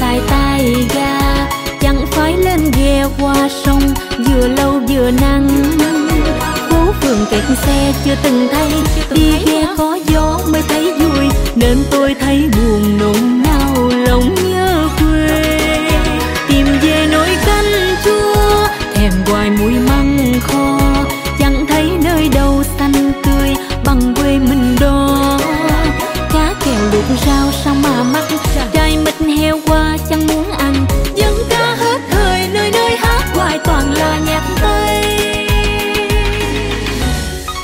xài tay ga, chẳng phải lên ghe qua sông vừa lâu vừa nắng. Phố phường kẹt xe chưa từng thấy, đi ghe có gió mới thấy vui, nên tôi thấy buồn nôn nao lòng nhớ quê. Tìm về nồi canh chua thèm hoài mùi măng kho, chẳng thấy nơi đâu xanh tươi bằng quê mình đó. Cá kèo luộc rau sao mà mắc